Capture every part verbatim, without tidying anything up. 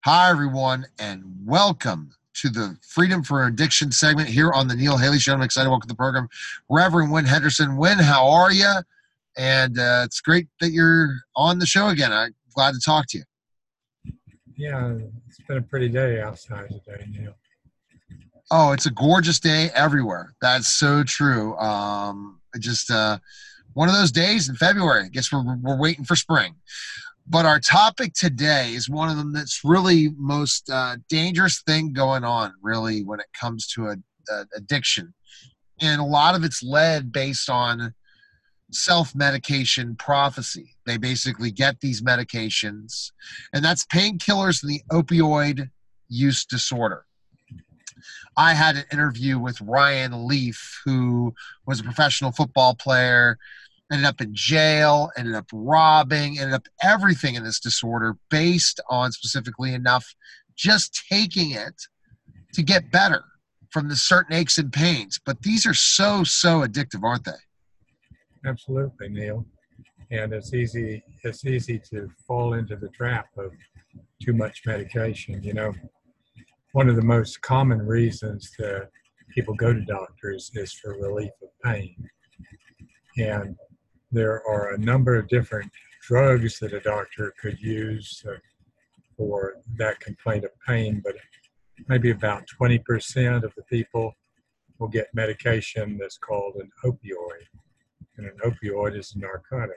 Hi, everyone, and welcome to the Freedom for Addiction segment here on the Neil Haley Show. I'm excited to welcome to the program Reverend Wynn Henderson. Wynn, how are you? And uh, it's great that you're on the show again. I'm glad to talk to you. Yeah, it's been a pretty day outside today, Neil. Oh, it's a gorgeous day everywhere. That's so true. Um, just uh, one of those days in February. I guess we're, we're waiting for spring. But our topic today is one of them that's really most uh, dangerous thing going on, really, when it comes to a, a addiction. And a lot of it's led based on self-medication prophecy. They basically get these medications, and that's painkillers and the opioid use disorder. I had an interview with Ryan Leaf, who was a professional football player, ended up in jail, ended up robbing, ended up everything in this disorder based on specifically enough just taking it to get better from the certain aches and pains. But these are so, so addictive, aren't they? Absolutely, Neil. And it's easy it's easy to fall into the trap of too much medication. You know, one of the most common reasons that people go to doctors is for relief of pain. And there are a number of different drugs that a doctor could use uh, for that complaint of pain, but maybe about twenty percent of the people will get medication that's called an opioid. And an opioid is a narcotic.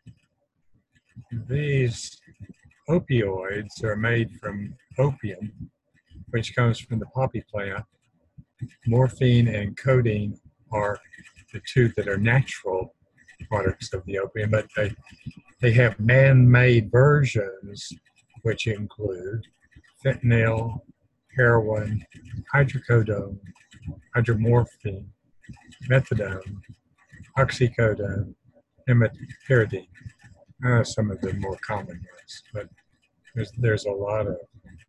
These opioids are made from opium, which comes from the poppy plant. Morphine and codeine are the two that are natural products of the opium, but they, they have man-made versions, which include fentanyl, heroin, hydrocodone, hydromorphine, methadone, oxycodone, and pyridine. Uh, some of the more common ones, but there's there's a lot of.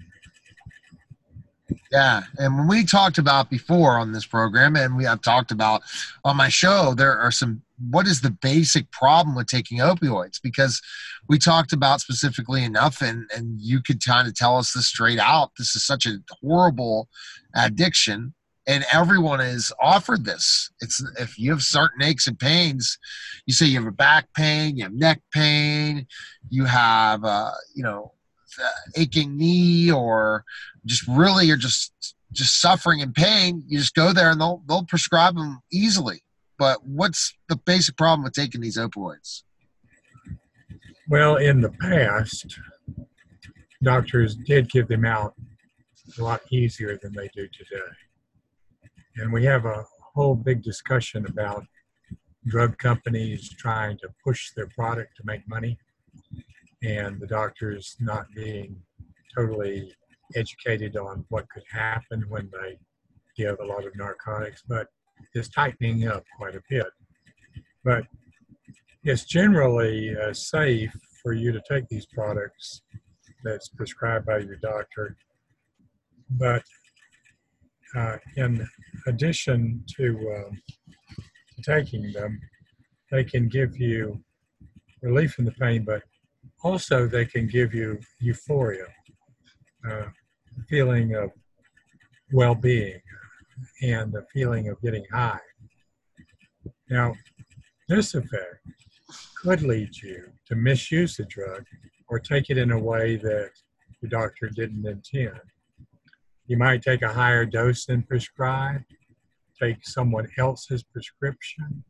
Yeah, and when we talked about before on this program, and we have talked about on my show, there are some. What is the basic problem with taking opioids? Because we talked about specifically enough, and and you could kind of tell us this straight out. This is such a horrible addiction, and everyone is offered this. It's if you have certain aches and pains, you say you have a back pain, you have neck pain, you have uh, you know uh, aching knee, or just really you're just just suffering in pain. You just go there and they'll they'll prescribe them easily. But what's the basic problem with taking these opioids? Well, in the past, doctors did give them out a lot easier than they do today. And we have a whole big discussion about drug companies trying to push their product to make money and the doctors not being totally educated on what could happen when they give a lot of narcotics, but it's tightening up quite a bit. But it's generally uh, safe for you to take these products that's prescribed by your doctor. But uh, in addition to, um, to taking them, they can give you relief from the pain, but also they can give you euphoria, uh, feeling of well-being, and the feeling of getting high. Now, this effect could lead you to misuse the drug or take it in a way that your doctor didn't intend. You might take a higher dose than prescribed, take someone else's prescription.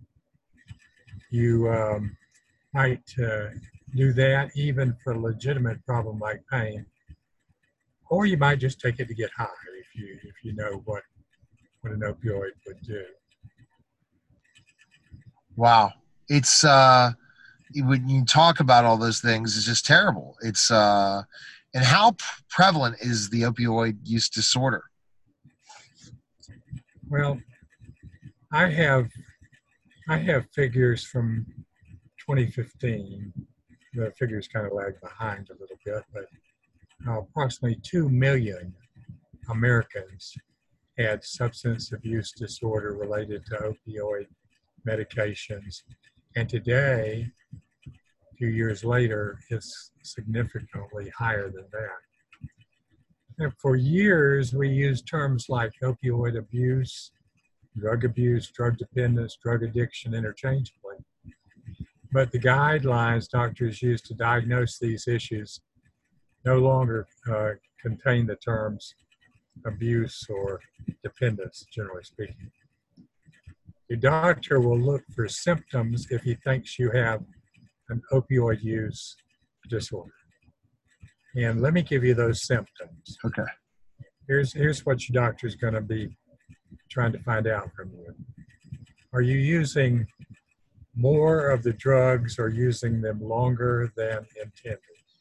You um, might uh, do that even for a legitimate problem like pain, or you might just take it to get high if you if you know what what an opioid would do. Wow, it's uh, when you talk about all those things, it's just terrible. It's uh, and how prevalent is the opioid use disorder? Well, I have I have figures from twenty fifteen. The figures kind of lag behind a little bit, but uh, approximately two million Americans had substance abuse disorder related to opioid medications. And today, a few years later, it's significantly higher than that. And for years, we used terms like opioid abuse, drug abuse, drug dependence, drug addiction interchangeably. But the guidelines doctors use to diagnose these issues no longer uh, contain the terms abuse or dependence, generally speaking. Your doctor will look for symptoms if he thinks you have an opioid use disorder. And let me give you those symptoms. Okay. Here's, here's what your doctor is going to be trying to find out from you. Are you using more of the drugs or using them longer than intended?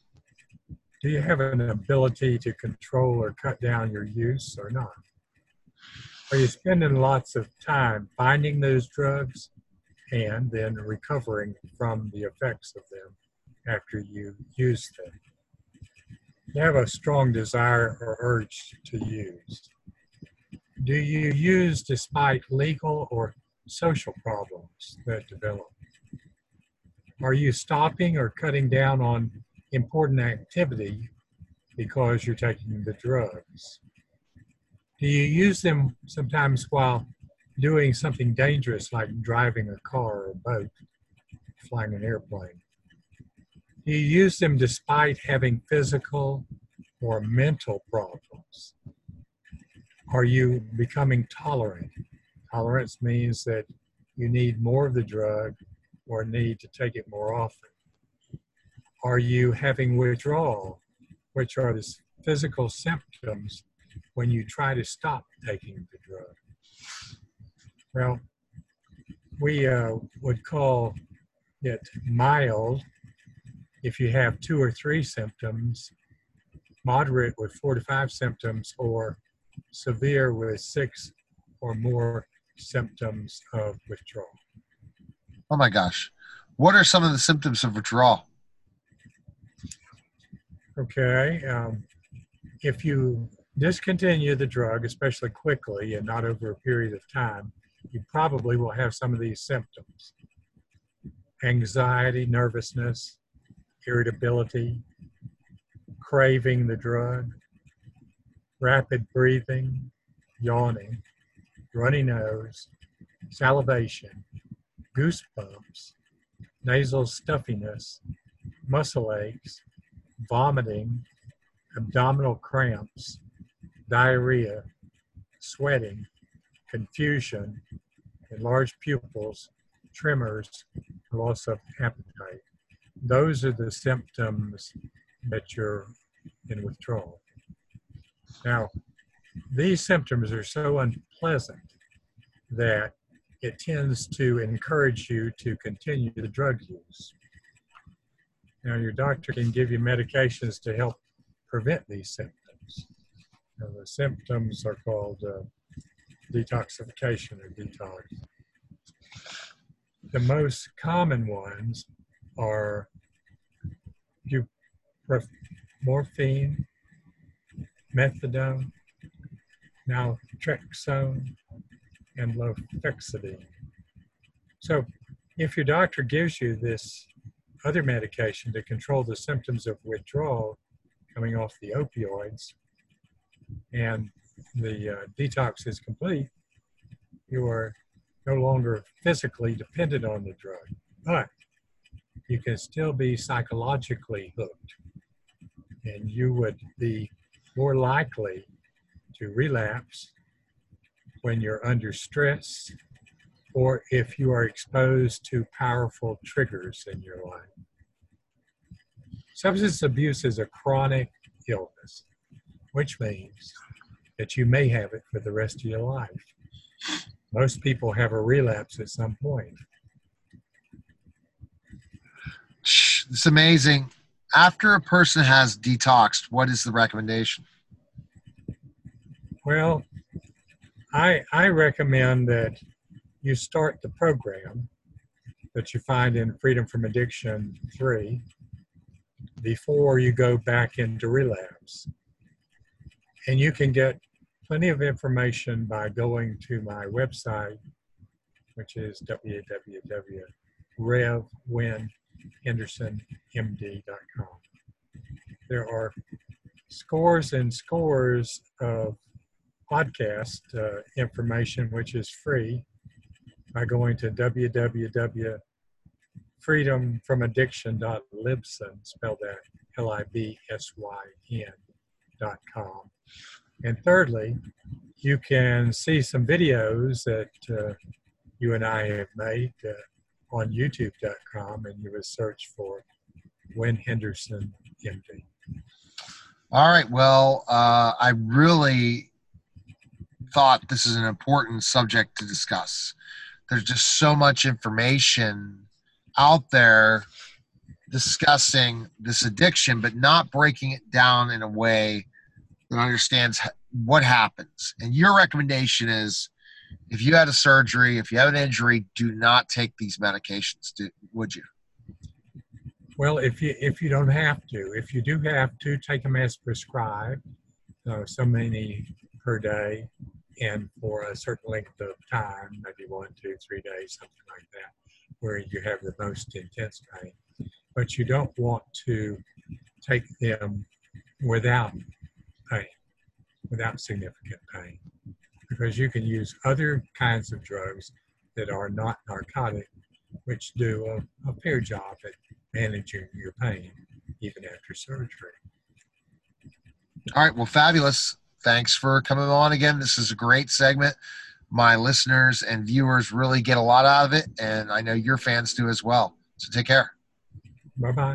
Do you have an ability to control or cut down your use or not? Are you spending lots of time finding those drugs and then recovering from the effects of them after you use them? You have a strong desire or urge to use. Do you use despite legal or social problems that develop? Are you stopping or cutting down on important activity because you're taking the drugs? Do you use them sometimes while doing something dangerous like driving a car or a boat, flying an airplane? Do you use them despite having physical or mental problems? Are you becoming tolerant? Tolerance means that you need more of the drug or need to take it more often. Are you having withdrawal, which are the physical symptoms when you try to stop taking the drug? Well, we uh, would call it mild if you have two or three symptoms, moderate with four to five symptoms, or severe with six or more symptoms of withdrawal. Oh my gosh. What are some of the symptoms of withdrawal? Okay. Um, if you discontinue the drug, especially quickly and not over a period of time, you probably will have some of these symptoms: anxiety, nervousness, irritability, craving the drug, rapid breathing, yawning, runny nose, salivation, goosebumps, nasal stuffiness, muscle aches, vomiting, abdominal cramps, diarrhea, sweating, confusion, enlarged pupils, tremors, loss of appetite. Those are the symptoms that you're in withdrawal. Now, these symptoms are so unpleasant that it tends to encourage you to continue the drug use. Now, your doctor can give you medications to help prevent these symptoms. Now, the symptoms are called uh, detoxification or detox. The most common ones are morphine, methadone, naltrexone, and lofexidine. So if your doctor gives you this other medication to control the symptoms of withdrawal coming off the opioids, and the uh, detox is complete, you are no longer physically dependent on the drug, but you can still be psychologically hooked, and you would be more likely to relapse when you're under stress or if you are exposed to powerful triggers in your life. Substance abuse is a chronic illness, which means that you may have it for the rest of your life. Most people have a relapse at some point. It's amazing. After a person has detoxed, what is the recommendation? Well, I, I recommend that you start the program that you find in Freedom from Addiction three before you go back into relapse. And you can get plenty of information by going to my website, which is w w w dot rev win henderson m d dot com. There are scores and scores of podcast uh, information, which is free, by going to w w w dot freedom from addiction dot libsyn, spelled that L I B S Y N dot com. And thirdly, you can see some videos that uh, you and I have made uh, on youtube dot com, and you would search for Win Henderson, M D. All right. Well, uh, I really thought this is an important subject to discuss. There's just so much information out there discussing this addiction, but not breaking it down in a way that understands what happens. And your recommendation is, if you had a surgery, if you have an injury, do not take these medications, do, would you? Well, if you if you don't have to, if you do have to, take them as prescribed, uh, so many per day, and for a certain length of time, maybe one, two, three days, something like that, where you have the most intense pain. But you don't want to take them without pain, without significant pain, because you can use other kinds of drugs that are not narcotic, which do a, a fair job at managing your pain even after surgery. All right. Well, fabulous. Thanks for coming on again. This is a great segment. My listeners and viewers really get a lot out of it, and I know your fans do as well. So take care. Bye-bye.